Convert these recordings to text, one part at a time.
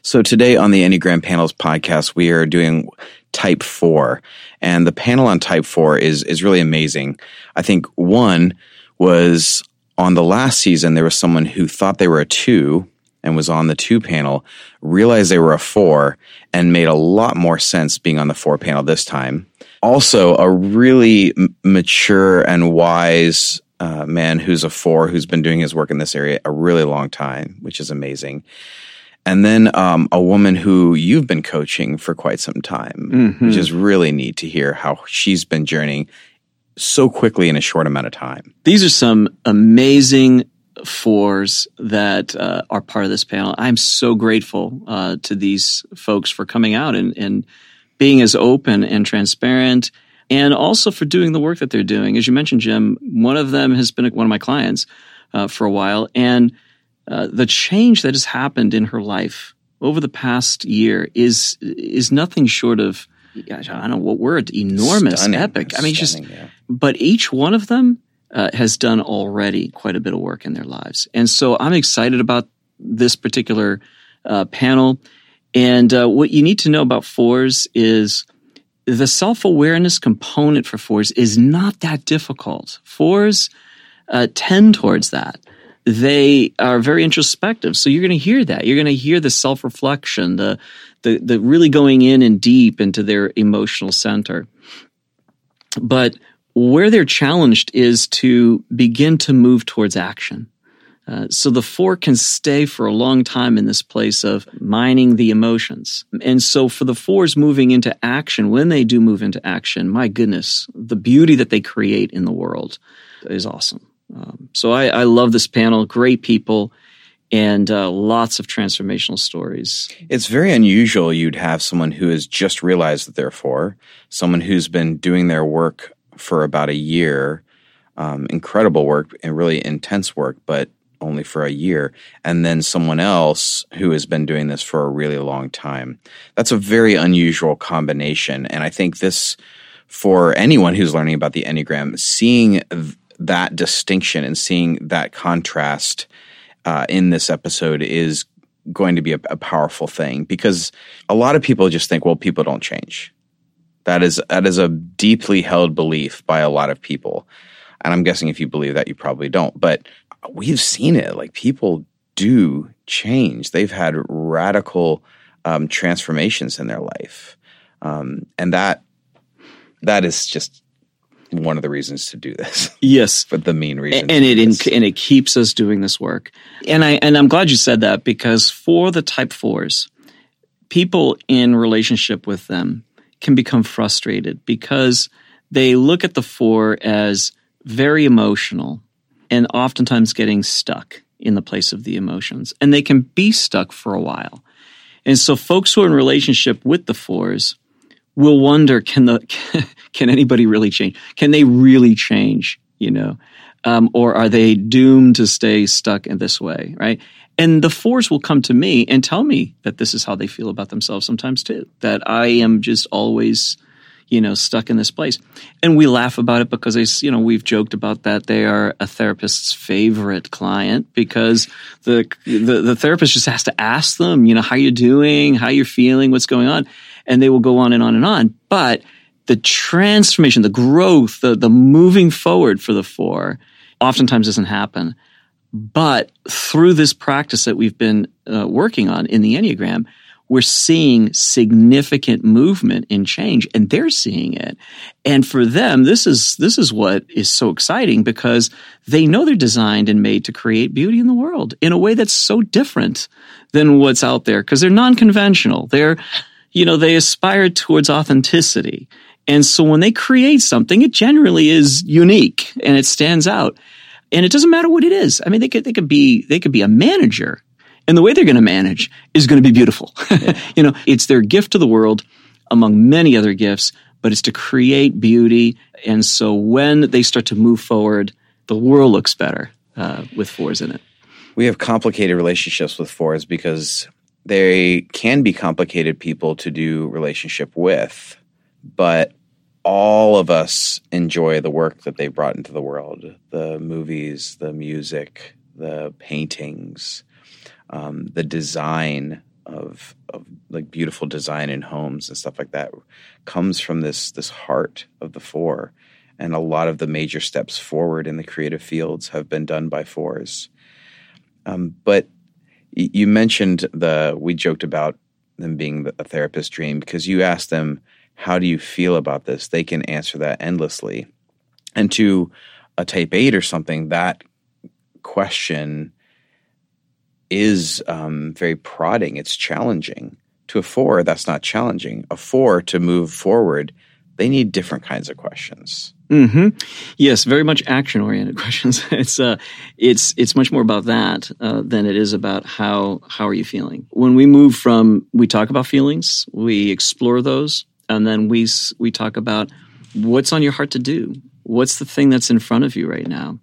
So today on the Enneagram Panels podcast, we are doing Type 4. And the panel on Type 4 is really amazing. I think one was on the last season, there was someone who thought they were a 2 and was on the 2 panel, realized they were a 4, and made a lot more sense being on the 4 panel this time. Also, a really mature and wise man who's a 4, who's been doing his work in this area a really long time, which is amazing. And then a woman who you've been coaching for quite some time, which is really neat to hear how she's been journeying so quickly in a short amount of time. These are some amazing 4s that are part of this panel. I'm so grateful to these folks for coming out and being as open and transparent, and also for doing the work that they're doing. As you mentioned, Jim, one of them has been one of my clients for a while, and the change that has happened in her life over the past year is nothing short of, I don't know what word, enormous, Stunning. epic. I mean, Yeah. But each one of them has done already quite a bit of work in their lives. And so I'm excited about this particular panel. And what you need to know about 4s is the self-awareness component for 4s is not that difficult. 4s tend towards that. They are very introspective. So you're going to hear that. You're going to hear the self-reflection, the really going in and deep into their emotional center. But where they're challenged is to begin to move towards action. So the 4 can stay for a long time in this place of mining the emotions. And so for the 4s moving into action, when they do move into action, my goodness, the beauty that they create in the world is awesome. So I love this panel, great people, and lots of transformational stories. It's very unusual you'd have someone who has just realized that they're 4, someone who's been doing their work for about a year, incredible work and really intense work, but only for a year, and then someone else who has been doing this for a really long time. That's a very unusual combination, and I think this, for anyone who's learning about the Enneagram, seeing that distinction and seeing that contrast in this episode is going to be a powerful thing, because a lot of people just think, well, people don't change. That is a deeply held belief by a lot of people. And I'm guessing if you believe that, you probably don't. But we've seen it. Like, people do change. They've had radical transformations in their life. And that is just one of the reasons to do this. Yes. But the main reason. And it keeps us doing this work. And I'm glad you said that, because for the Type 4s, people in relationship with them can become frustrated because they look at the 4 as very emotional and oftentimes getting stuck in the place of the emotions. And they can be stuck for a while. And so folks who are in relationship with the 4s will wonder, can anybody really change? Can they really change, or are they doomed to stay stuck in this way, right? And the 4s will come to me and tell me that this is how they feel about themselves sometimes too, that I am just always, stuck in this place. And we laugh about it because we've joked about that. They are a therapist's favorite client because the therapist just has to ask them, how you're doing, how you're feeling, what's going on. And they will go on and on and on. But the transformation, the growth, the moving forward for the 4 oftentimes doesn't happen. But through this practice that we've been working on in the Enneagram, we're seeing significant movement and change, and they're seeing it. And for them, this is what is so exciting, because they know they're designed and made to create beauty in the world in a way that's so different than what's out there, because they're non-conventional. They aspire towards authenticity. And so when they create something, it generally is unique and it stands out. And it doesn't matter what it is. I mean, they could be a manager, and the way they're going to manage is going to be beautiful. Yeah. It's their gift to the world among many other gifts, but it's to create beauty. And so when they start to move forward, the world looks better with 4s in it. We have complicated relationships with 4s because they can be complicated people to do relationship with, but all of us enjoy the work that they brought into the world, the movies, the music, the paintings, the design, of like beautiful design in homes and stuff like that comes from this heart of the 4. And a lot of the major steps forward in the creative fields have been done by 4s. But you mentioned we joked about them being a therapist dream because you asked them, how do you feel about this? They can answer that endlessly. And to a type 8 or something, that question is very prodding. It's challenging. To a 4, that's not challenging. A 4, to move forward, they need different kinds of questions. Mm-hmm. Yes, very much action-oriented questions. It's much more about that than it is about how are you feeling. When we talk about feelings, we explore those, and then we talk about what's on your heart to do. What's the thing that's in front of you right now?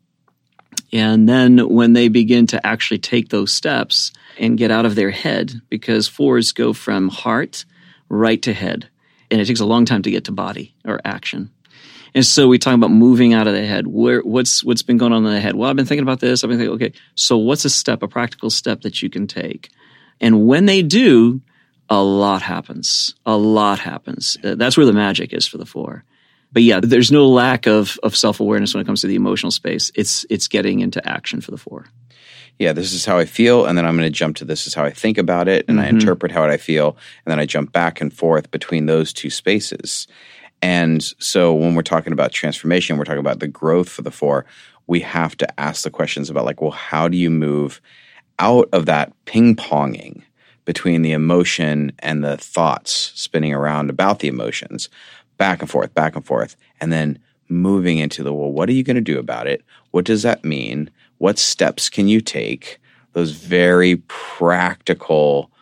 And then when they begin to actually take those steps and get out of their head, because 4s go from heart right to head, and it takes a long time to get to body or action. And so we talk about moving out of the head. What's been going on in the head? Well, I've been thinking about this. I've been thinking, okay, so what's a practical step that you can take? And when they do, a lot happens. A lot happens. That's where the magic is for the 4. But yeah, there's no lack of self-awareness when it comes to the emotional space. It's getting into action for the 4. Yeah, this is how I feel, and then I'm going to jump to this is how I think about it, and I interpret how I feel, and then I jump back and forth between those two spaces. And so when we're talking about transformation, we're talking about the growth for the 4, we have to ask the questions about like, well, how do you move out of that ping-ponging between the emotion and the thoughts spinning around about the emotions, back and forth, and then moving into well, what are you going to do about it? What does that mean? What steps can you take? Those very practical,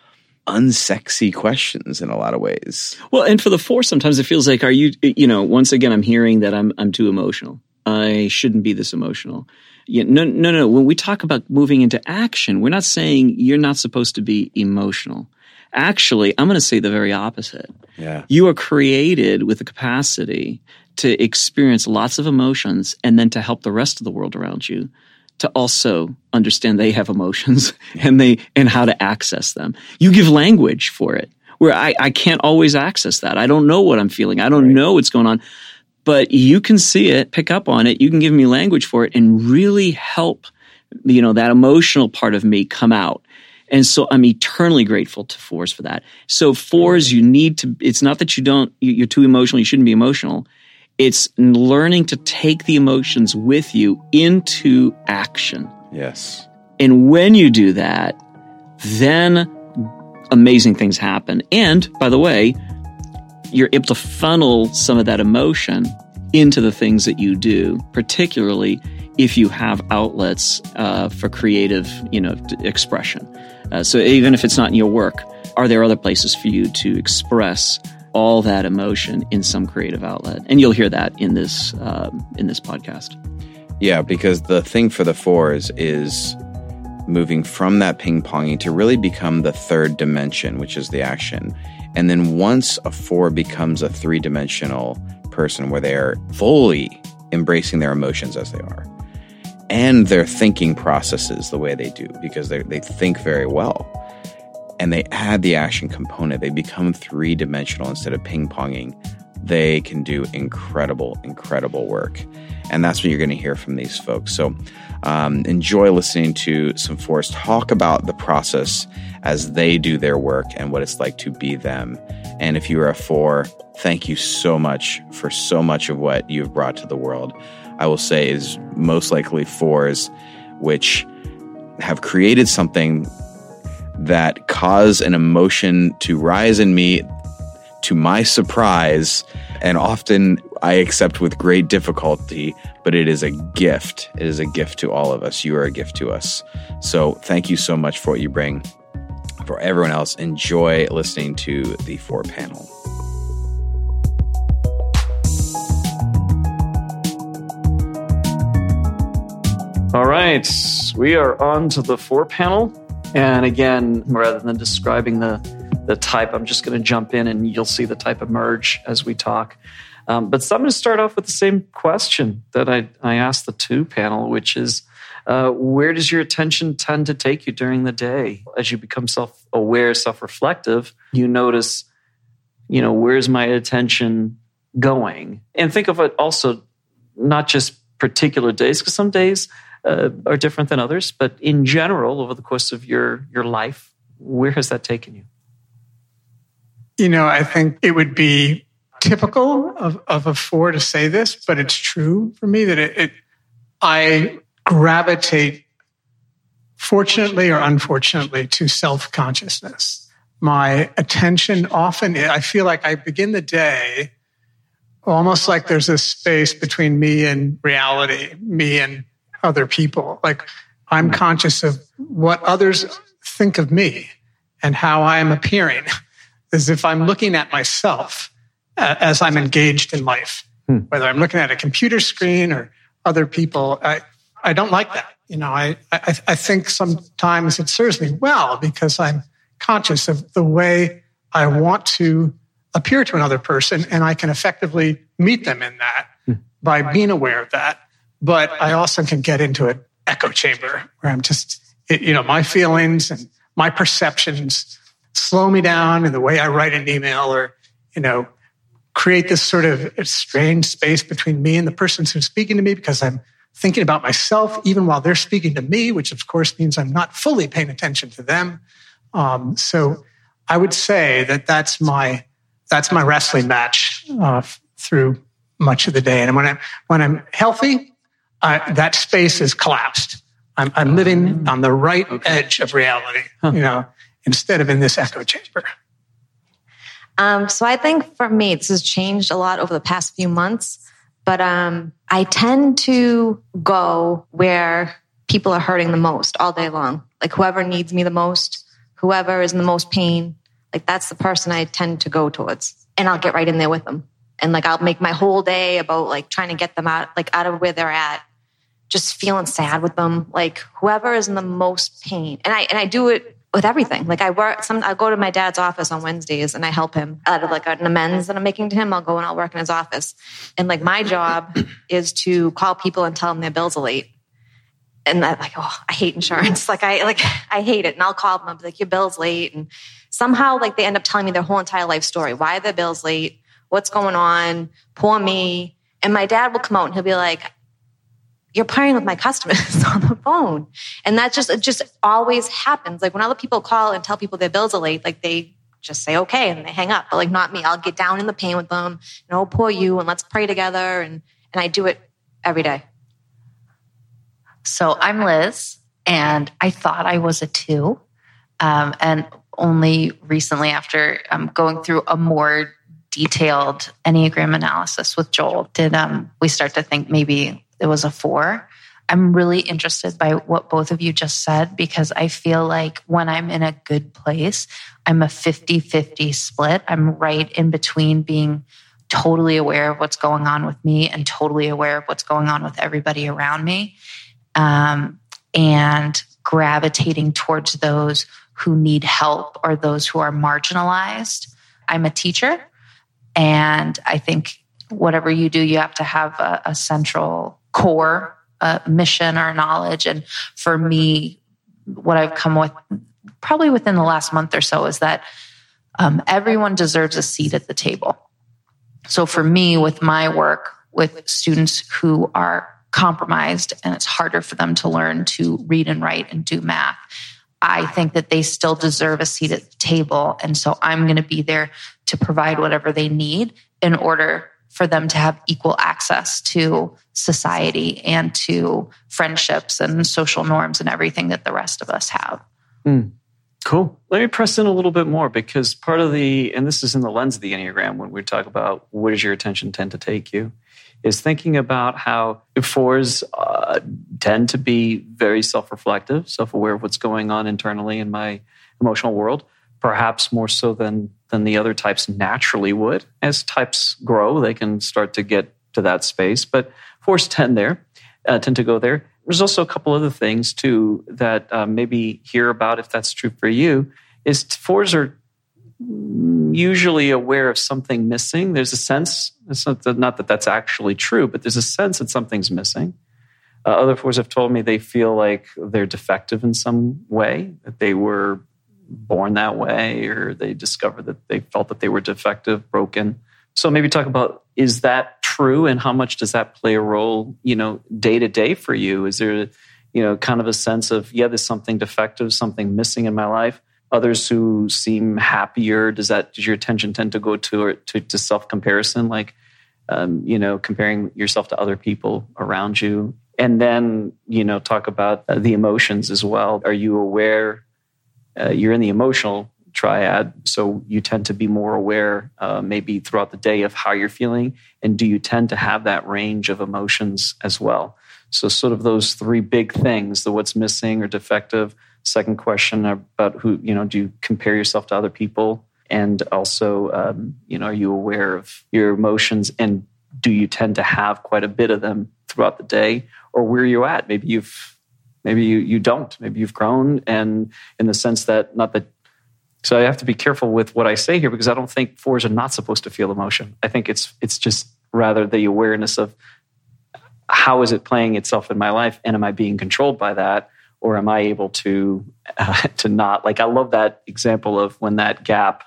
unsexy questions in a lot of ways. Well, and for the 4, sometimes it feels like, are you, once again, I'm hearing that I'm too emotional. I shouldn't be this emotional. Yeah, no. When we talk about moving into action, we're not saying you're not supposed to be emotional. Actually, I'm going to say the very opposite. Yeah. You are created with the capacity to experience lots of emotions and then to help the rest of the world around you to also understand they have emotions and how to access them. You give language for it, where I can't always access that. I don't know what I'm feeling. I don't know what's going on. But you can see it, pick up on it. You can give me language for it and really help, that emotional part of me come out. And so I'm eternally grateful to 4s for that. So 4s, you need to, it's not that you're too emotional, you shouldn't be emotional. It's learning to take the emotions with you into action. Yes. And when you do that, then amazing things happen. And by the way, you're able to funnel some of that emotion into the things that you do, particularly if you have outlets for creative, expression. So even if it's not in your work, are there other places for you to express all that emotion in some creative outlet? And you'll hear that in this podcast. Yeah, because the thing for the 4s is moving from that ping-ponging to really become the 3rd dimension, which is the action. And then once a 4 becomes a 3-dimensional person where they're fully embracing their emotions as they are, and their thinking processes the way they do, because they think very well, and they add the action component, they become 3-dimensional instead of ping-ponging, they can do incredible, incredible work. And that's what you're going to hear from these folks. So enjoy listening to some 4s talk about the process as they do their work and what it's like to be them. And if you are a 4, thank you so much for so much of what you've brought to the world. I will say is most likely 4s which have created something that caused an emotion to rise in me to my surprise, and often I accept with great difficulty, but it is a gift. It is a gift to all of us. You are a gift to us. So thank you so much for what you bring. For everyone else, enjoy listening to the 4 panel. All right, we are on to the 4 panel. And again, rather than describing the type, I'm just going to jump in and you'll see the type emerge as we talk. But so I'm going to start off with the same question that I asked the 2 panel, which is, Where does your attention tend to take you during the day? As you become self-aware, self-reflective, you notice, where's my attention going? And think of it also not just particular days, because some days are different than others, but in general, over the course of your life, where has that taken you? I think it would be typical of a 4 to say this, but it's true for me that I gravitate, fortunately or unfortunately, to self-consciousness. My attention often, I feel like I begin the day almost like there's a space between me and reality, me and other people. Like I'm conscious of what others think of me and how I am appearing, as if I'm looking at myself as I'm engaged in life. Whether I'm looking at a computer screen or other people, I don't like that. I think sometimes it serves me well because I'm conscious of the way I want to appear to another person, and I can effectively meet them in that by being aware of that. But I also can get into an echo chamber where I'm just, my feelings and my perceptions slow me down in the way I write an email or, create this sort of strange space between me and the person who's speaking to me because I'm thinking about myself even while they're speaking to me, which of course means I'm not fully paying attention to them. So I would say that that's my wrestling match through much of the day. And when I'm healthy, that space is collapsed. I'm living on the right edge of reality, instead of in this echo chamber. So I think for me, this has changed a lot over the past few months, but I tend to go where people are hurting the most all day long. Like whoever needs me the most, whoever is in the most pain, like that's the person I tend to go towards. And I'll get right in there with them. And like I'll make my whole day about like trying to get them out of where they're at, just feeling sad with them, like whoever is in the most pain. And I do it with everything. Like I go to my dad's office on Wednesdays and I help him out of like an amends that I'm making to him. I'll go and I'll work in his office. And like my job is to call people and tell them their bills are late. And I hate insurance. I hate it. And I'll call them. I'll be like, your bill's late. And somehow like they end up telling me their whole entire life story. Why are their bills late? What's going on? Poor me. And my dad will come out and he'll be like, you're playing with my customers on the phone. And it just always happens. Like when other people call and tell people their bills are late, like they just say, okay, and they hang up. But like not me. I'll get down in the pain with them. Poor you. And let's pray together. And I do it every day. So I'm Liz, and I thought I was a 2. And only recently after going through a more detailed Enneagram analysis with Joel did we start to think maybe it was a 4. I'm really interested by what both of you just said, because I feel like when I'm in a good place, I'm a 50-50 split. I'm right in between being totally aware of what's going on with me and totally aware of what's going on with everybody around me. And gravitating towards those who need help or those who are marginalized. I'm a teacher, and I think whatever you do, you have to have a central core mission or knowledge. And for me, what I've come with probably within the last month or so is that everyone deserves a seat at the table. So for me, with my work with students who are compromised and it's harder for them to learn to read and write and do math, I think that they still deserve a seat at the table. And so I'm going to be there to provide whatever they need in order for them to have equal access to society and to friendships and social norms and everything that the rest of us have. Cool. Let me press in a little bit more, because part of and this is in the lens of the Enneagram when we talk about where does your attention tend to take you, is thinking about how 4s tend to be very self-reflective, self-aware of what's going on internally in my emotional world, perhaps more so than the other types naturally would. As types grow, they can start to get to that space, but 4s tend to go there. There's also a couple other things too that maybe hear about if that's true for you, is 4s are usually aware of something missing. There's a sense, it's not that that's actually true, but there's a sense that something's missing. Other fours have told me they feel like they're defective in some way, that they were born that way, or they discovered that they felt that they were defective, broken. So maybe talk about, is that true, and how much does that play a role, day to day for you? Is there, kind of a sense of, there's something defective, something missing in my life? Others who seem happier, does your attention tend to go to self-comparison, like, comparing yourself to other people around you? And then, talk about the emotions as well. Are you aware? You're in the emotional triad, so you tend to be more aware maybe throughout the day of how you're feeling. And do you tend to have that range of emotions as well? So sort of those three big things, the what's missing or defective. Second question about who, do you compare yourself to other people? And also, are you aware of your emotions, and do you tend to have quite a bit of them throughout the day? Or where are you at? Maybe you don't. Maybe you've grown, and in the sense that, so I have to be careful with what I say here, because I don't think fours are not supposed to feel emotion. I think it's just rather the awareness of how is it playing itself in my life, and am I being controlled by that, or am I able to not? Like, I love that example of when that gap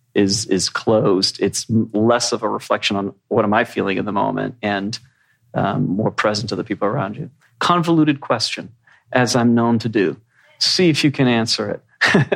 is closed. It's less of a reflection on what am I feeling in the moment, and more present to the people around you. Convoluted question, as I'm known to do. See if you can answer it.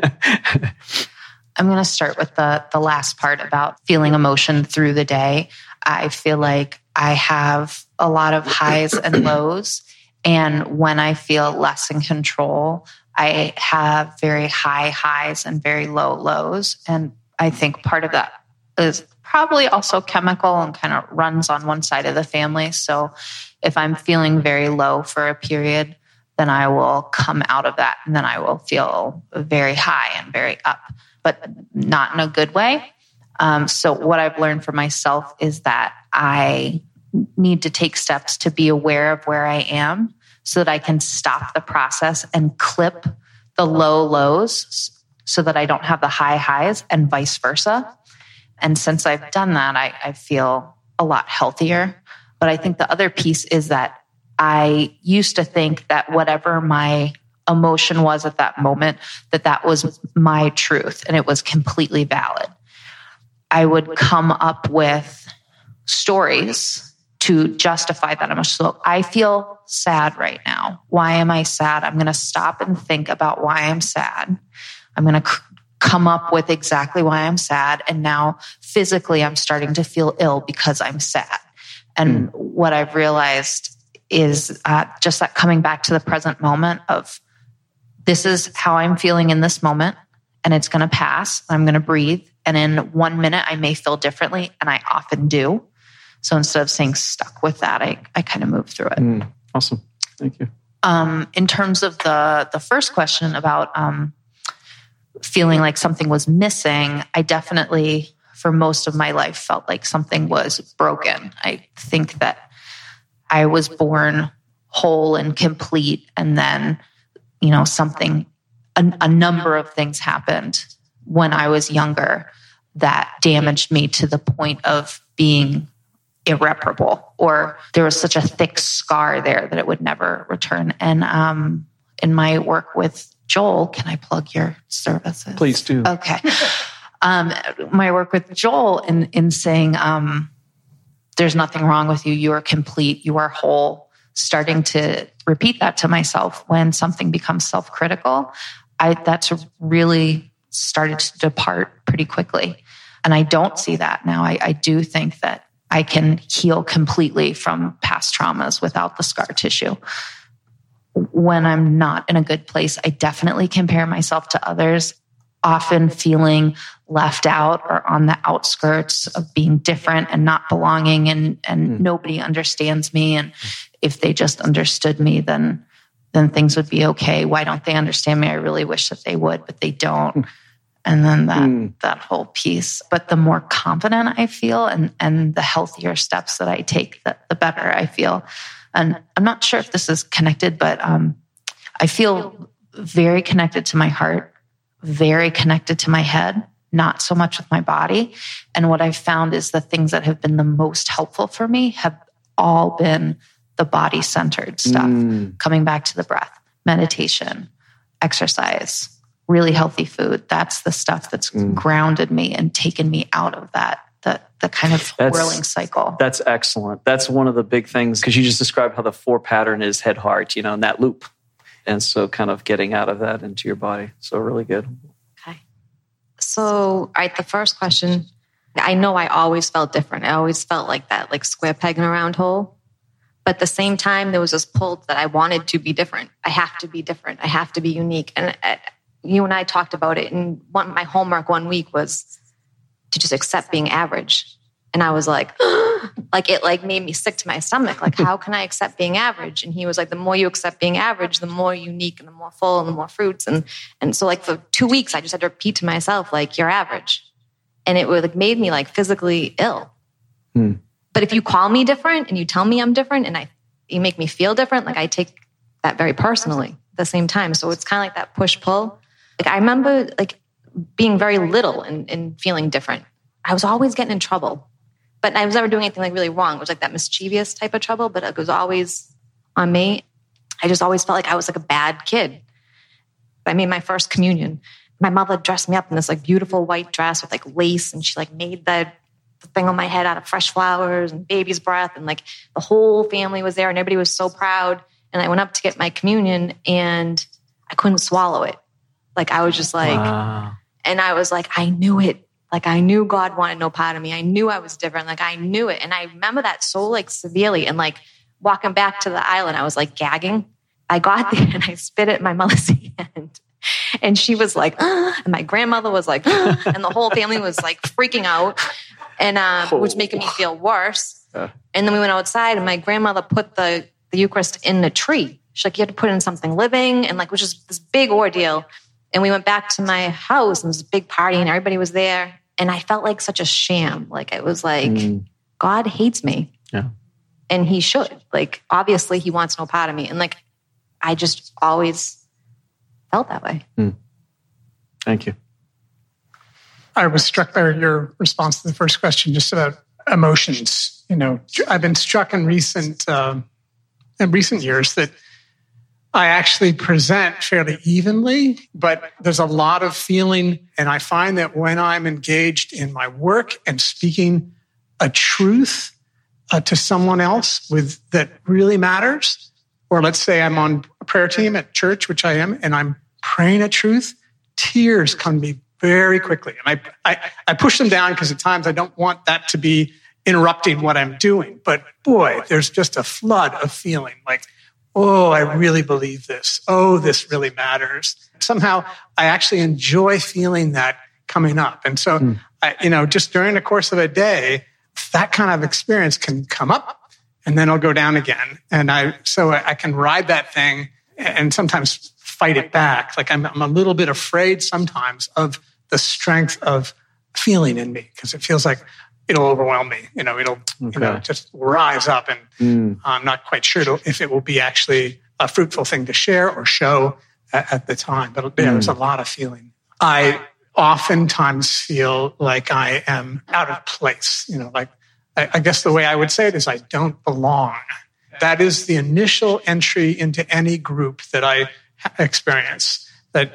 I'm going to start with the last part about feeling emotion through the day. I feel like I have a lot of highs and lows. And when I feel less in control, I have very high highs and very low lows. And I think part of that is probably also chemical and kind of runs on one side of the family. So if I'm feeling very low for a period, then I will come out of that, and then I will feel very high and very up, but not in a good way. So what I've learned for myself is that I need to take steps to be aware of where I am, so that I can stop the process and clip the low lows, so that I don't have the high highs, and vice versa. And since I've done that, I feel a lot healthier. But I think the other piece is that I used to think that whatever my emotion was at that moment, that was my truth, and it was completely valid. I would come up with stories to justify that emotion. So I feel sad right now. Why am I sad? I'm going to stop and think about why I'm sad. I'm going to come up with exactly why I'm sad. And now physically I'm starting to feel ill because I'm sad. And what I've realized is just that coming back to the present moment of, this is how I'm feeling in this moment, and it's going to pass. I'm going to breathe. And in 1 minute, I may feel differently, and I often do. So instead of staying stuck with that, I kind of move through it. Awesome. Thank you. In terms of the first question about feeling like something was missing, I definitely, for most of my life, felt like something was broken. I think that I was born whole and complete, and then, a number of things happened when I was younger that damaged me to the point of being irreparable, or there was such a thick scar there that it would never return. And in my work with Joel, can I plug your services? Please do. Okay. My work with Joel in saying, there's nothing wrong with you. You are complete. You are whole. Starting to repeat that to myself when something becomes self-critical, that's really started to depart pretty quickly. And I don't see that now. I do think that I can heal completely from past traumas without the scar tissue. When I'm not in a good place, I definitely compare myself to others, often feeling left out or on the outskirts of being different and not belonging, and nobody understands me. And if they just understood me, then things would be okay. Why don't they understand me? I really wish that they would, but they don't. And then that whole piece. But the more confident I feel and the healthier steps that I take, the better I feel. And I'm not sure if this is connected, but I feel very connected to my heart, very connected to my head, not so much with my body. And what I've found is the things that have been the most helpful for me have all been the body-centered stuff, coming back to the breath, meditation, exercise, really healthy food. That's the stuff that's grounded me and taken me out of that, the kind of whirling cycle. That's excellent. That's one of the big things, because you just described how the 4 pattern is head, heart, in that loop. And so kind of getting out of that into your body. So really good. Okay. So, all right, the first question, I know I always felt different. I always felt like that, like square peg in a round hole. But at the same time, there was this pull that I wanted to be different. I have to be different. I have to be unique. And you and I talked about it. And my homework one week was to just accept being average. And I was like, it made me sick to my stomach. Like, how can I accept being average? And he was like, the more you accept being average, the more unique and the more full and the more fruits. And so like for 2 weeks, I just had to repeat to myself, like, you're average. And it would made me like physically ill. But if you call me different and you tell me I'm different and you make me feel different, like I take that very personally at the same time. So it's kind of like that push-pull. Like I remember like being very little and feeling different. I was always getting in trouble. But I was never doing anything like really wrong. It was like that mischievous type of trouble, but it was always on me. I just always felt like I was like a bad kid. I made my first communion. My mother dressed me up in this like beautiful white dress with like lace, and she like made the thing on my head out of fresh flowers and baby's breath, and like the whole family was there and everybody was so proud. And I went up to get my communion and I couldn't swallow it. Like I was just like, wow. And I was like, I knew it. Like I knew God wanted no part of me. I knew I was different. Like I knew it. And I remember that so like severely. And like walking back to the island, I was like gagging. I got there and I spit it in my mother's hand. And she was like, and my grandmother was like, and the whole family was like freaking out, and which was making me feel worse. And then we went outside and my grandmother put the Eucharist in the tree. She's like, you had to put it in something living, and like, which is this big ordeal. And we went back to my house and it was a big party and everybody was there. And I felt like such a sham. Like it was like, God hates me. Yeah. And he should. Like, obviously he wants no part of me. And like, I just always felt that way. Thank you. I was struck by your response to the first question, just about emotions. I've been struck in recent years that I actually present fairly evenly, but there's a lot of feeling. And I find that when I'm engaged in my work and speaking a truth to someone else that really matters, or let's say I'm on a prayer team at church, which I am, and I'm praying a truth, tears come to me very quickly. And I push them down because at times I don't want that to be interrupting what I'm doing. But boy, there's just a flood of feeling like, oh, I really believe this. Oh, this really matters. Somehow I actually enjoy feeling that coming up. And so, just during the course of a day, that kind of experience can come up and then it'll go down again. And I can ride that thing and sometimes fight it back. Like I'm a little bit afraid sometimes of the strength of feeling in me because it feels like it'll overwhelm me. It'll just rise up, and I'm not quite sure if it will be actually a fruitful thing to share or show at the time. But there's a lot of feeling. I oftentimes feel like I am out of place. Like I guess the way I would say it is I don't belong. That is the initial entry into any group that I experience. That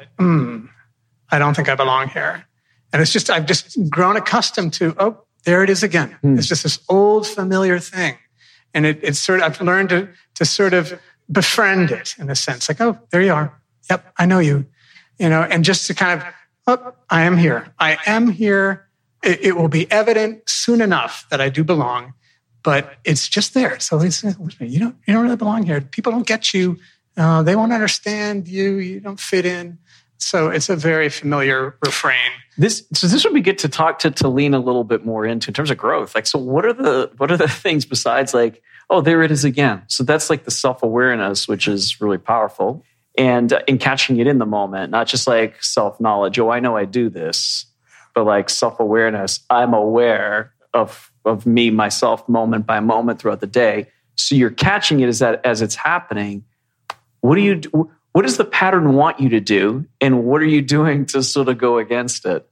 I don't think I belong here, and it's just I've just grown accustomed to there it is again. It's just this old familiar thing. And it's sort of, I've learned to sort of befriend it in a sense. Like, oh, there you are. Yep, I know you. And just to kind of, I am here. I am here. It will be evident soon enough that I do belong, but it's just there. So you don't really belong here. People don't get you. They won't understand you. You don't fit in. So it's a very familiar refrain. This would be good to talk to lean a little bit more into in terms of growth. Like, so what are the things besides like, oh, there it is again. So that's like the self-awareness, which is really powerful, and in catching it in the moment, not just like self-knowledge. Oh, I know I do this, but like self-awareness. I'm aware of me, myself, moment by moment throughout the day. So you're catching it as it's happening. What do you do? What does the pattern want you to do, and what are you doing to sort of go against it?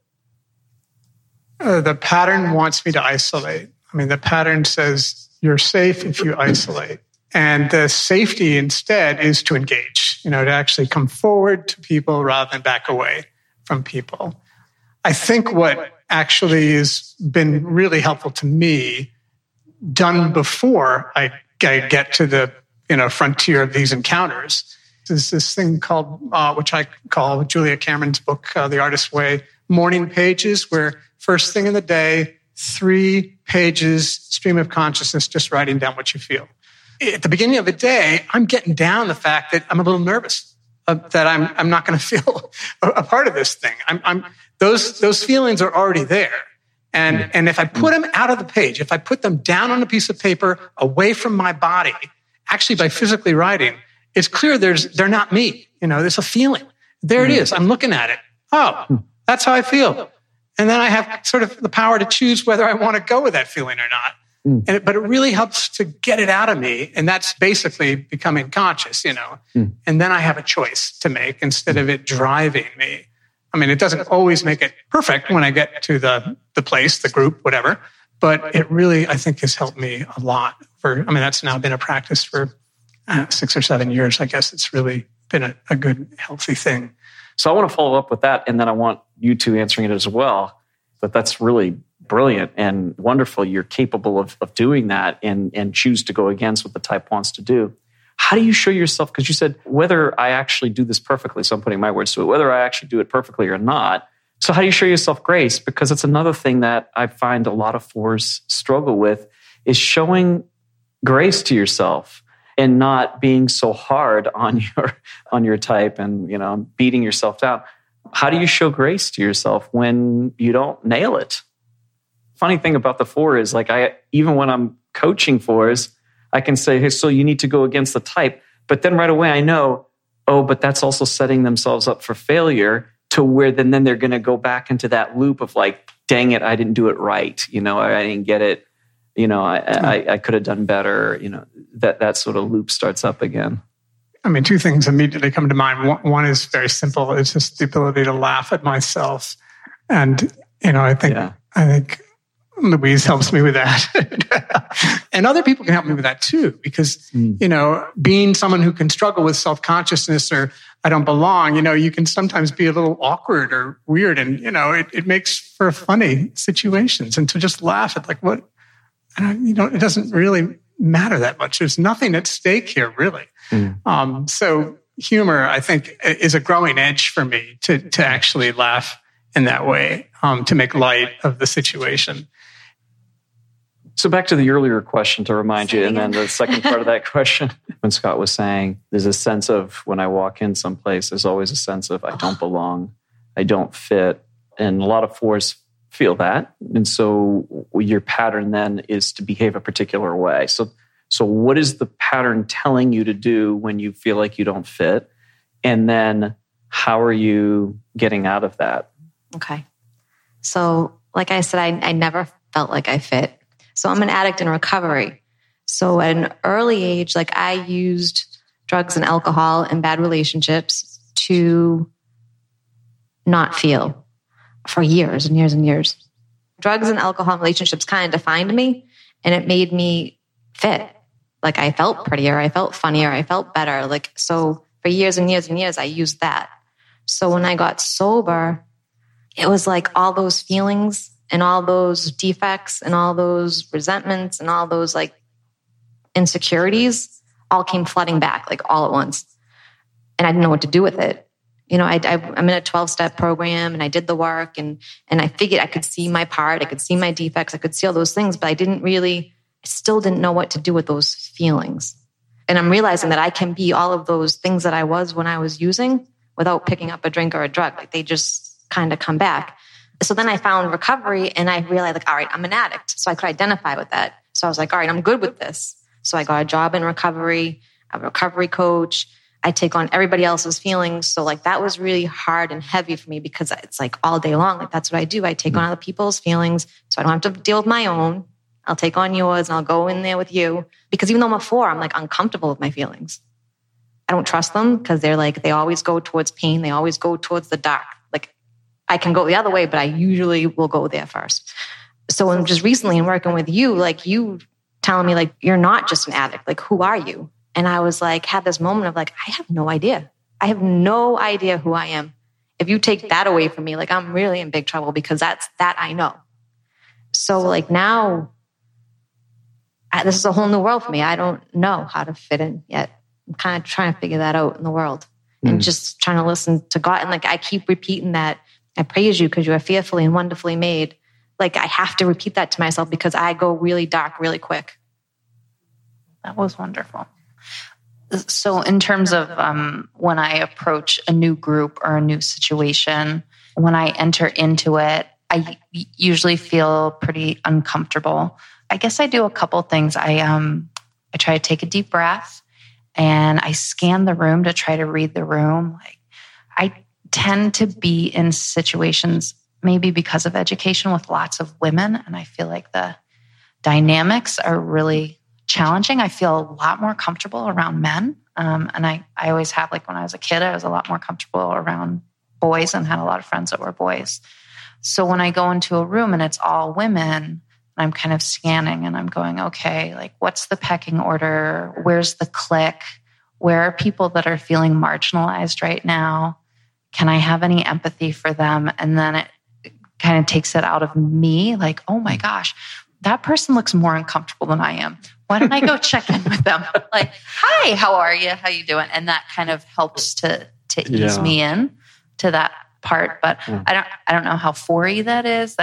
The pattern wants me to isolate. I mean, the pattern says you're safe if you isolate. And the safety instead is to engage, to actually come forward to people rather than back away from people. I think what actually has been really helpful to me, done before I get to the frontier of these encounters, is this thing called, which I call Julia Cameron's book, The Artist's Way, morning pages, where first thing in the day, 3 pages, stream of consciousness, just writing down what you feel. At the beginning of the day, I'm getting down the fact that I'm a little nervous, that I'm not going to feel a part of this thing. Those feelings are already there. And if I put them out of the page, if I put them down on a piece of paper away from my body, actually by physically writing, it's clear they're not me. There's a feeling. There it is. I'm looking at it. Oh, that's how I feel. And then I have sort of the power to choose whether I want to go with that feeling or not. But it really helps to get it out of me. And that's basically becoming conscious, And then I have a choice to make instead of it driving me. I mean, it doesn't always make it perfect when I get to the place, the group, whatever. But it really, I think, has helped me a lot. That's now been a practice for 6 or 7 years. I guess it's really been a good, healthy thing. So I want to follow up with that, and then I want you two answering it as well. But that's really brilliant and wonderful. You're capable of doing that and choose to go against what the type wants to do. How do you show yourself? Because you said, whether I actually do this perfectly, so I'm putting my words to it, whether I actually do it perfectly or not. So how do you show yourself grace? Because it's another thing that I find a lot of 4s struggle with, is showing grace to yourself and not being so hard on your type and beating yourself down. How do you show grace to yourself when you don't nail it? Funny thing about the 4 is, even when I'm coaching 4s, I can say, hey, so you need to go against the type. But then right away I know, but that's also setting themselves up for failure, to where then they're going to go back into that loop of dang it, I didn't do it right. I didn't get it. I could have done better. That sort of loop starts up again. 2 things immediately come to mind. One is very simple. It's just the ability to laugh at myself. And, I think Louise helps me with that. And other people can help me with that too, because, being someone who can struggle with self-consciousness or I don't belong, you can sometimes be a little awkward or weird. And, it makes for funny situations. And to just laugh at what, it doesn't really matter that much. There's nothing at stake here, really. So humor, I think, is a growing edge for me to actually laugh in that way, to make light of the situation. So back to the earlier question to remind you, and then the second part of that question, when Scott was saying, there's a sense of, when I walk in someplace, there's always a sense of I don't belong, I don't fit. And a lot of 4s feel that. And so your pattern then is to behave a particular way. So what is the pattern telling you to do when you feel like you don't fit? And then how are you getting out of that? Okay. So like I said, I never felt like I fit. So I'm an addict in recovery. So at an early age, I used drugs and alcohol and bad relationships to not feel for years and years and years. Drugs and alcohol and relationships kind of defined me, and it made me fit. I felt prettier, I felt funnier, I felt better. So for years and years and years, I used that. So when I got sober, it was all those feelings and all those defects and all those resentments and all those insecurities all came flooding back all at once. And I didn't know what to do with it. I'm in a 12-step program and I did the work and I figured I could see my part. I could see my defects. I could see all those things, but I still didn't know what to do with those feelings. And I'm realizing that I can be all of those things that I was when I was using without picking up a drink or a drug. They just kind of come back. So then I found recovery and I realized all right, I'm an addict. So I could identify with that. So I was all right, I'm good with this. So I got a job in recovery, I'm a recovery coach. I take on everybody else's feelings. So that was really hard and heavy for me because it's all day long. That's what I do. I take on other people's feelings so I don't have to deal with my own. I'll take on yours and I'll go in there with you. Because even though I'm a 4, I'm uncomfortable with my feelings. I don't trust them because they always go towards pain. They always go towards the dark. I can go the other way, but I usually will go there first. So just recently in working with you, you telling me like, you're not just an addict. Like, who are you? And I was like, had this moment of like, I have no idea. I have no idea who I am. If you take that away from me, like I'm really in big trouble because that I know. So like now, this is a whole new world for me. I don't know how to fit in yet. I'm kind of trying to figure that out in the world and just trying to listen to God. And like, I keep repeating that I praise you because you are fearfully and wonderfully made. Like I have to repeat that to myself because I go really dark really quick. That was wonderful. So in terms of when I approach a new group or a new situation, when I enter into it, I usually feel pretty uncomfortable. I guess I do a couple things. I try to take a deep breath and I scan the room to try to read the room. Like, I tend to be in situations, maybe because of education, with lots of women. And I feel like the dynamics are really challenging. I feel a lot more comfortable around men. And I always have, like when I was a kid, I was a lot more comfortable around boys and had a lot of friends that were boys. So when I go into a room and it's all women, I'm kind of scanning and I'm going, okay, like what's the pecking order? Where's the clique? Where are people that are feeling marginalized right now? Can I have any empathy for them? And then it kind of takes it out of me, like, oh my gosh, that person looks more uncomfortable than I am. Why don't I go check in with them? Like, hi, how are you? How you doing? And that kind of helps to ease me in to that part. But I don't know how 4E that is.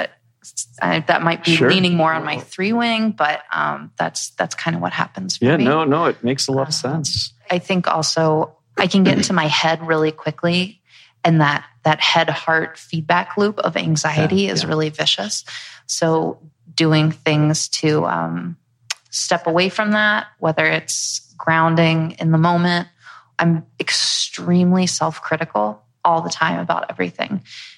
That might be leaning more on my 3-wing, but that's kind of what happens for me. No, it makes a lot of sense. I think also I can get into my head really quickly, and that head-heart feedback loop of anxiety is really vicious. So doing things to step away from that, whether it's grounding in the moment. I'm extremely self-critical all the time about everything.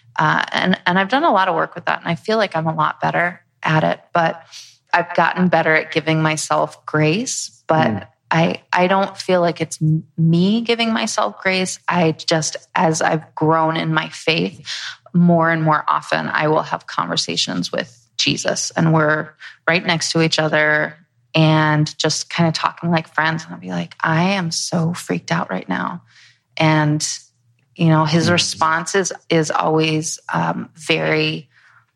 And I've done a lot of work with that, and I feel like I'm a lot better at it, but I've gotten better at giving myself grace, but I don't feel like it's me giving myself grace. I just, as I've grown in my faith, more and more often, I will have conversations with Jesus, and we're right next to each other and just kind of talking like friends. And I'll be like, I am so freaked out right now. And, you know, his response is always very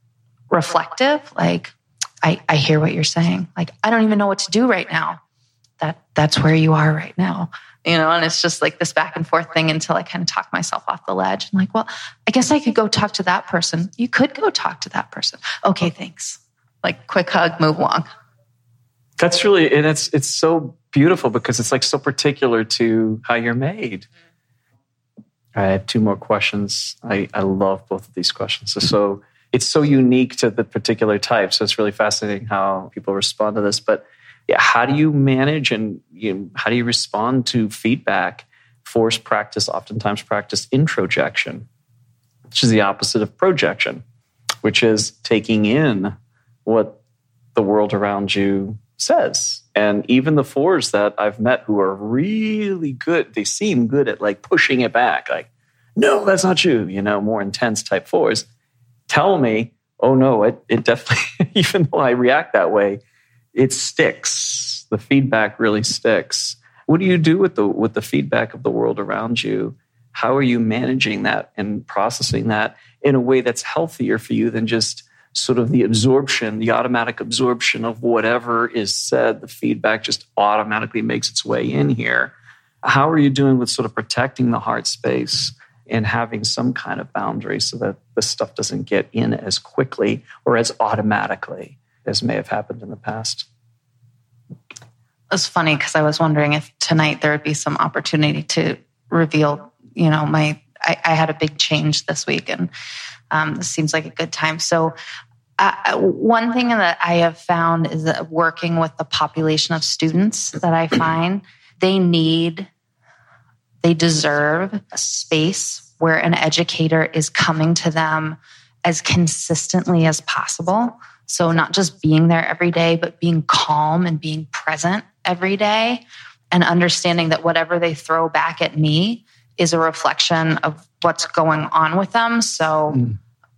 reflective. Like, I hear what you're saying. Like, I don't even know what to do right now. That's where you are right now. You know, and it's just like this back and forth thing until I kind of talk myself off the ledge. I'm like, well, I guess I could go talk to that person. You could go talk to that person. Okay, thanks. Like, quick hug, move along. That's really, and it's so beautiful because it's like so particular to how you're made. I have 2 more questions. I love both of these questions. So it's so unique to the particular type. So it's really fascinating how people respond to this. But yeah, how do you manage and how do you respond to feedback? Forced practice, oftentimes practice introjection, which is the opposite of projection, which is taking in what the world around you says. And even the 4s that I've met who are really good, they seem good at like pushing it back. Like, no, that's not you, more intense type 4s. Tell me, oh no, it definitely, even though I react that way, it sticks. The feedback really sticks. What do you do with the feedback of the world around you? How are you managing that and processing that in a way that's healthier for you than just sort of the automatic absorption of whatever is said? The feedback just automatically makes its way in here. How are you doing with sort of protecting the heart space and having some kind of boundary so that the stuff doesn't get in as quickly or as automatically as may have happened in the past? It's funny because I was wondering if tonight there would be some opportunity to reveal, I had a big change this week, and this seems like a good time. So one thing that I have found is that working with the population of students that I find, they deserve a space where an educator is coming to them as consistently as possible. So not just being there every day, but being calm and being present every day, and understanding that whatever they throw back at me is a reflection of what's going on with them. So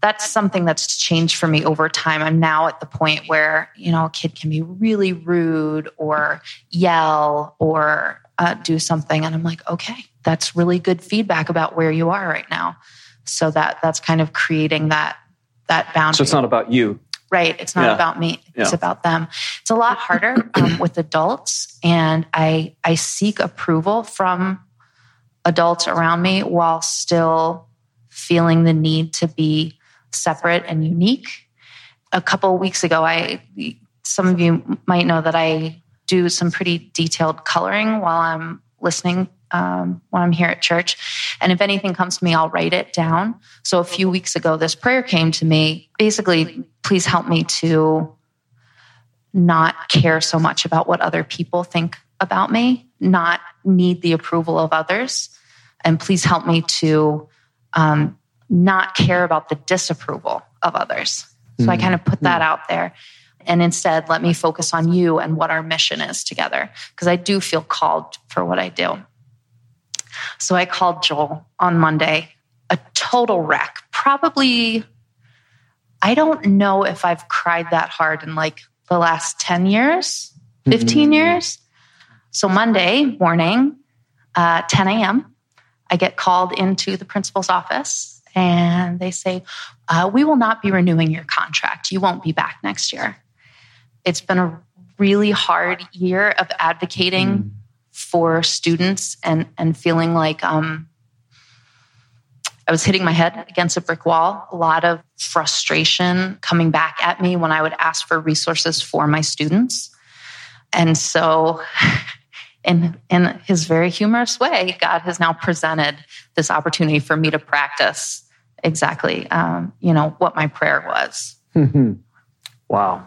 that's something that's changed for me over time. I'm now at the point where, a kid can be really rude or yell or do something. And I'm like, okay, that's really good feedback about where you are right now. So that's kind of creating that boundary. So it's not about you. Right. It's not about me. It's about them. It's a lot harder with adults. And I seek approval from adults around me while still feeling the need to be separate and unique. A couple of weeks ago, some of you might know that I do some pretty detailed coloring while I'm listening, when I'm here at church. And if anything comes to me, I'll write it down. So a few weeks ago, this prayer came to me. Basically, please help me to not care so much about what other people think about me, not need the approval of others. And please help me to not care about the disapproval of others. So I kind of put that out there. And instead, let me focus on you and what our mission is together. Because I do feel called for what I do. So I called Joel on Monday, a total wreck. Probably, I don't know if I've cried that hard in like the last 10 years, 15 years. So Monday morning, 10 a.m., I get called into the principal's office and they say, we will not be renewing your contract. You won't be back next year. It's been a really hard year of advocating for students and feeling like I was hitting my head against a brick wall. A lot of frustration coming back at me when I would ask for resources for my students. And so in his very humorous way, God has now presented this opportunity for me to practice exactly, what my prayer was. Wow.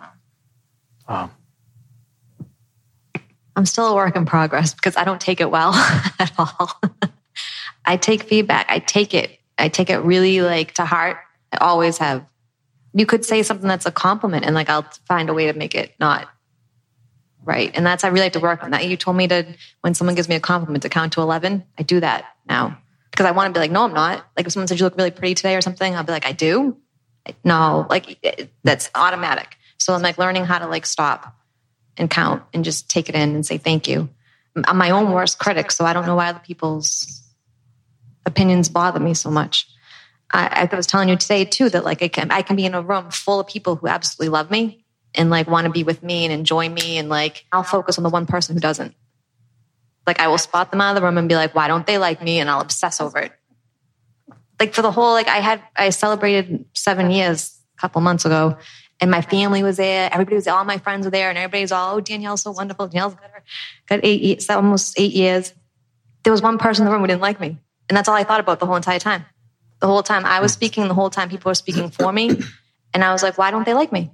I'm still a work in progress because I don't take it well at all. I take feedback. I take it really to heart. I always have. You could say something that's a compliment and I'll find a way to make it not right. And I really like to work on that. You told me when someone gives me a compliment to count to 11, I do that now because I want to be no, I'm not. If someone says you look really pretty today or something, I'll be I do. No, that's automatic. So I'm learning how to stop and count and just take it in and say thank you. I'm my own worst critic, so I don't know why other people's opinions bother me so much. I was telling you today too that I can be in a room full of people who absolutely love me and want to be with me and enjoy me, and I'll focus on the one person who doesn't. I will spot them out of the room and be why don't they like me? And I'll obsess over it. For the whole I celebrated 7 years a couple months ago. And my family was there. Everybody was there. All my friends were there. And everybody's all, Danielle's so wonderful. Danielle's got almost 8 years. There was one person in the room who didn't like me. And that's all I thought about the whole entire time. The whole time I was speaking, the whole time people were speaking for me. And I was why don't they like me?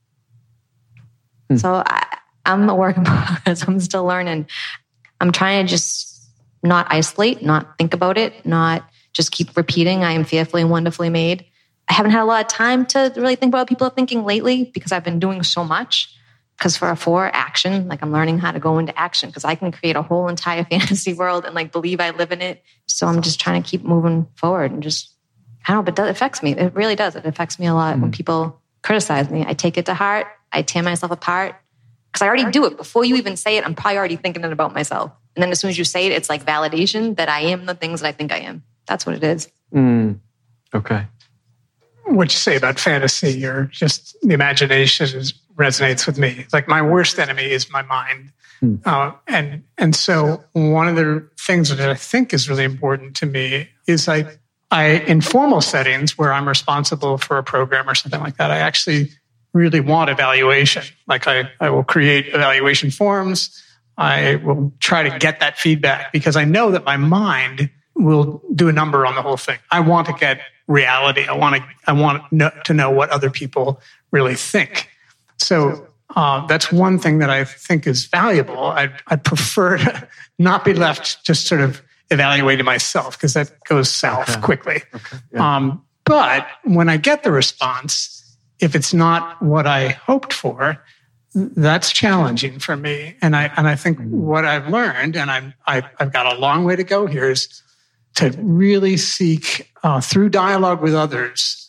So I'm a work in progress. I'm still learning. I'm trying to just not isolate, not think about it, not just keep repeating, I am fearfully and wonderfully made. I haven't had a lot of time to really think about what people are thinking lately because I've been doing so much. Because for action, I'm learning how to go into action because I can create a whole entire fantasy world and believe I live in it. So I'm just trying to keep moving forward and just, I don't know, but it affects me. It really does. It affects me a lot when people criticize me. I take it to heart. I tear myself apart because I already do it. Before you even say it, I'm probably already thinking it about myself. And then as soon as you say it, it's validation that I am the things that I think I am. That's what it is. Okay. What you say about fantasy or just the imagination resonates with me. My worst enemy is my mind. And so one of the things that I think is really important to me is I in formal settings where I'm responsible for a program or something like that, I actually really want evaluation. I will create evaluation forms. I will try to get that feedback because I know that my mind will do a number on the whole thing. I want to get reality. I want to know what other people really think. So that's one thing that I think is valuable. I prefer to not be left just sort of evaluating myself because that goes south quickly. Okay. Yeah. But when I get the response, if it's not what I hoped for, that's challenging for me. And I think what I've learned, and I've got a long way to go here, is to really seek through dialogue with others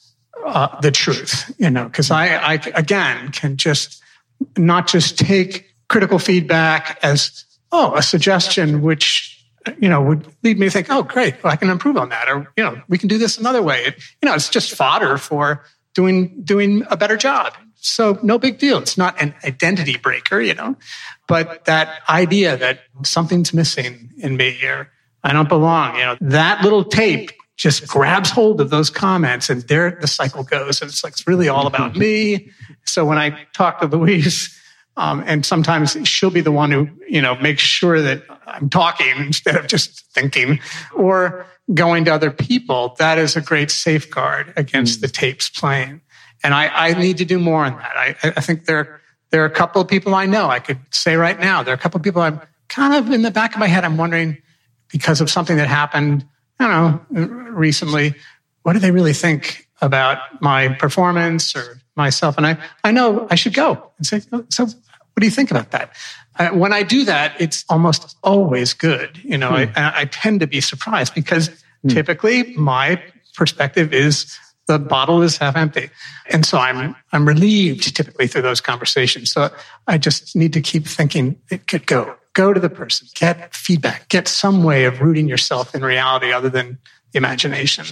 the truth, because I again can just not just take critical feedback as, a suggestion, which, would lead me to think, oh, great, well, I can improve on that. Or, we can do this another way. It's just fodder for doing a better job. So no big deal. It's not an identity breaker, but that idea that something's missing in me here, I don't belong, that little tape just grabs hold of those comments, and there the cycle goes. And it's really all about me. So when I talk to Louise, and sometimes she'll be the one who, makes sure that I'm talking instead of just thinking, or going to other people, that is a great safeguard against the tapes playing. And I need to do more on that. I think there are a couple of people I know. I could say right now, there are a couple of people I'm kind of in the back of my head, I'm wondering, because of something that happened, recently, what do they really think about my performance or myself? And I know I should go and say, so what do you think about that? When I do that, it's almost always good. I tend to be surprised because typically my perspective is the bottle is half empty. And so I'm relieved typically through those conversations. So I just need to keep thinking it could go to the person, get feedback, get some way of rooting yourself in reality other than the imagination.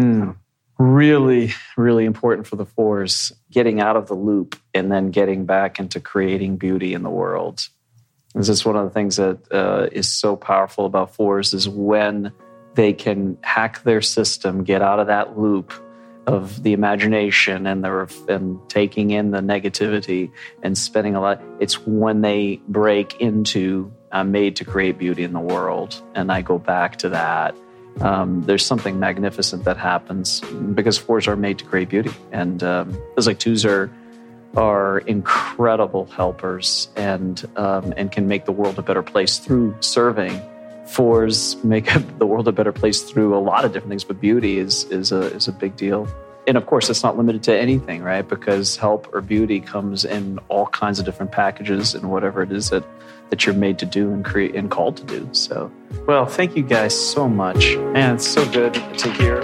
Really, really important for the fours, getting out of the loop and then getting back into creating beauty in the world. This is one of the things that is so powerful about fours is when they can hack their system, get out of that loop of the imagination and taking in the negativity and spending a lot. It's when they break into I'm made to create beauty in the world. And I go back to that. There's something magnificent that happens because fours are made to create beauty. And it's like twos are incredible helpers and can make the world a better place through serving. Fours make the world a better place through a lot of different things, but beauty is a big deal. And of course, it's not limited to anything, right? Because help or beauty comes in all kinds of different packages and whatever it is that you're made to do and create and called to do. So, well, thank you guys so much. Man, it's so good to hear.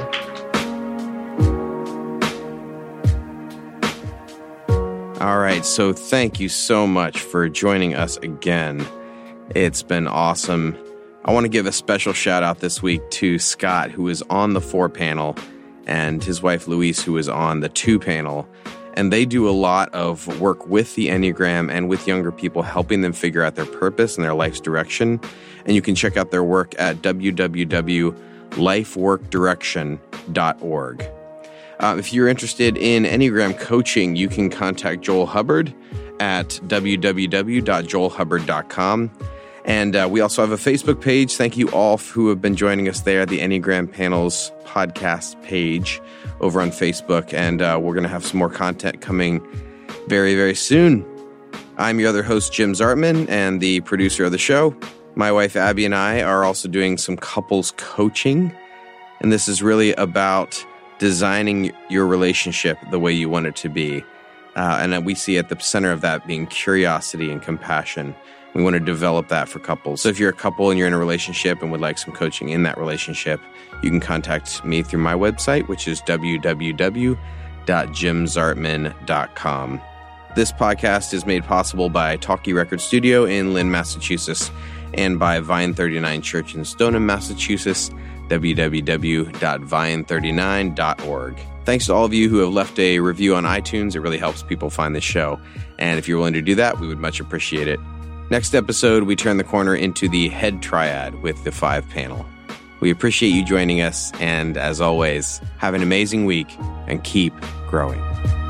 All right, so thank you so much for joining us again. It's been awesome. I want to give a special shout out this week to Scott, who is on the 4 panel, and his wife Louise, who is on the 2 panel. And they do a lot of work with the Enneagram and with younger people, helping them figure out their purpose and their life's direction. And you can check out their work at www.lifeworkdirection.org. If you're interested in Enneagram coaching, you can contact Joel Hubbard at www.joelhubbard.com. And we also have a Facebook page. Thank you all who have been joining us there, the Enneagram Panels podcast page over on Facebook. And we're going to have some more content coming very, very soon. I'm your other host, Jim Zartman, and the producer of the show. My wife, Abby, and I are also doing some couples coaching. And this is really about designing your relationship the way you want it to be. And we see at the center of that being curiosity and compassion. We want to develop that for couples. So if you're a couple and you're in a relationship and would like some coaching in that relationship, you can contact me through my website, which is www.jimzartman.com. This podcast is made possible by Talkie Record Studio in Lynn, Massachusetts, and by Vine 39 Church in Stoneham, Massachusetts, www.vine39.org. Thanks to all of you who have left a review on iTunes. It really helps people find the show. And if you're willing to do that, we would much appreciate it. Next episode, we turn the corner into the head triad with the 5 panel. We appreciate you joining us, and as always, have an amazing week and keep growing.